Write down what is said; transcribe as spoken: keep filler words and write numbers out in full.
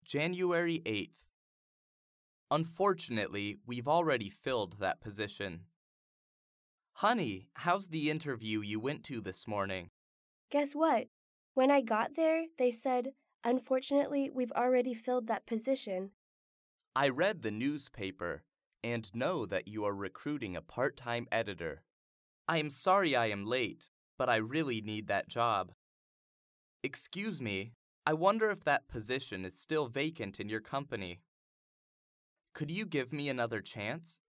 January eighth. Unfortunately, we've already filled that position. Honey, how's the interview you went to this morning? Guess what? When I got there, they said, unfortunately, we've already filled that position. I read the newspaper and know that you are recruiting a part-time editor. I am sorry I am late, but I really need that job. Excuse me, I wonder if that position is still vacant in your company. Could you give me another chance?